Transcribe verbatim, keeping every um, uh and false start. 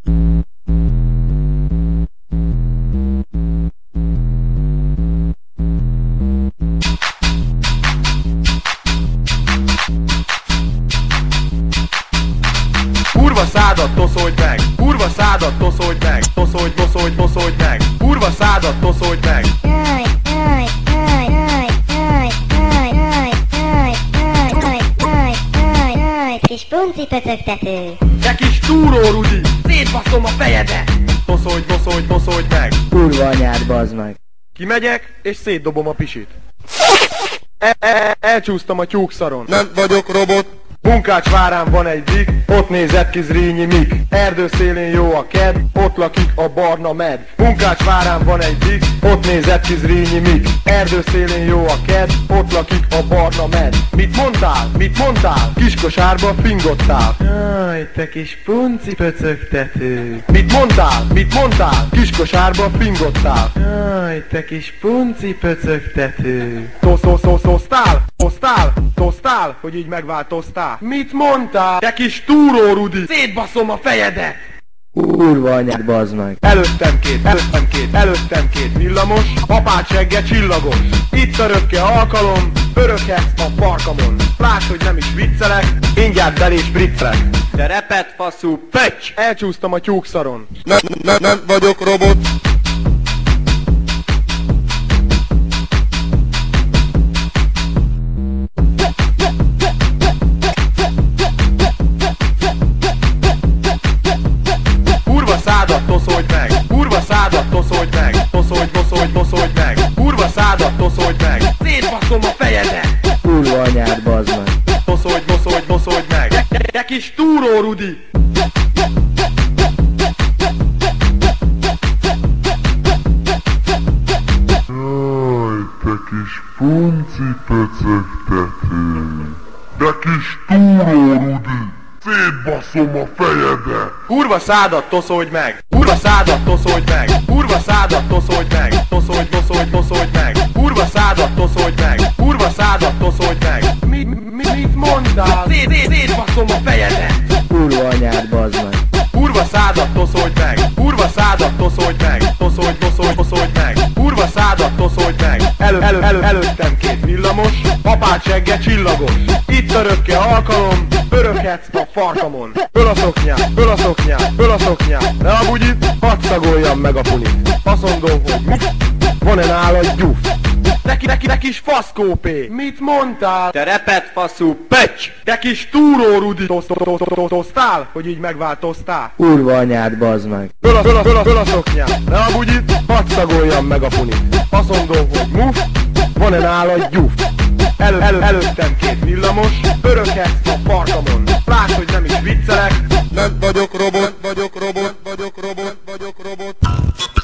Kurva szádat toszolj meg, kurva szádat toszolj meg, toszolj, toszolj, toszolj meg, kurva szádat toszolj meg. Aj, aj, aj, aj, aj, aj, aj, aj, aj, aj, aj, aj, aj, kis punci pöcögtető. Te kis túró Rudi, szétbaszom a fejedet. Toszolj, toszolj, toszolj meg. Kurva anyád, bazd meg. Kimegyek, és szétdobom a pisit. E -e Elcsúsztam a tyúkszaron. Nem vagyok robot. Munkács várán van egy dik, ott nézett ki Zrínyi Mik. Erdő szélén jó a ked, ott lakik a barna med. Munkács várán van egy dik, ott nézett ki Zrínyi Mik. Erdő szélén jó a ked, ott lakik a barna med. Mit mondtál? Mit mondtál? Kiskosárba fingottál. Jaj, te kis punci pöcögtető. Mit mondtál? Mit mondtál? Kiskosárba fingottál. Jaj, te kis punci pöcögtető. Tosz, tosz, tosz, tosztál? Tosztál? Tosztál? Hogy így megváltoztál? Mit mondtál? Te kis túró Rudi! Szétbaszom a fejedet! Kurva anyád, bazd meg. Előttem két, előttem két, előttem két villamos, apád segge csillagos. Itt a röpke alkalom, örökhetsz a parkamon. Lásd, hogy nem is viccelek, mindjárt belé spriccelek. De repet faszú pöcs! Elcsúsztam a tyúkszaron. Nem, nem, nem vagyok robot. Kurva szádat toszolj meg, kurva szádat toszolj meg, toszolj, toszolj, toszolj meg, kurva szádat toszolj meg, szétbaszom a fejedet. Kurva anyád, bazd meg. Toszolj, toszolj, toszolj meg, te, te kis túró Rudi! Jaj, te kis punci pöcögtető. De kis túró Rudi. Szétbaszom a fejedet. Kurva szádat toszolj meg, kurva szádat toszolj meg, kurva szádat toszolj meg, toszolj, toszolj, toszolj meg, kurva szádat toszolj meg, kurva szádat toszolj meg. Mi, mi, mit mondtál? Szét, szét, szétbaszom a fejedet. Kurva anyád, bazd meg. Kurva szádat toszolj meg, kurva szádat toszolj meg, toszolj, toszolj, toszolj meg, kurva szádat toszolj meg. Elő, elő, elő, előttem két villamos, apád segge csillagos. Itt a röpke alkalom, örökhetsz a farkamon. Föl a szoknyát, föl a szoknyát, föl a szoknyát. Ne a bugyit, hadd szagoljam meg a punit. Azt mondom, hogy van-e nála gyúf? Neki, neki, neki kis faszkópé. Mit mondtál? Te repet faszú pöcs! Te kis túró Rudi! Tosz, tosz, tosz, tosz, tosztál? Hogy így megváltoztál? Kurva anyád, bazd meg. Föl a, föl a, föl a, föl a szoknyát. Ne a bugyit, hadd szagoljam meg a punit. Azt mondom, hogy muf, van-e nála gyúf? Elő, elő, előttem két villamos, örökhetsz a parkamon. Lásd, hogy nem is viccelek. Nem vagyok robot, vagyok robot, vagyok robot, vagyok robot.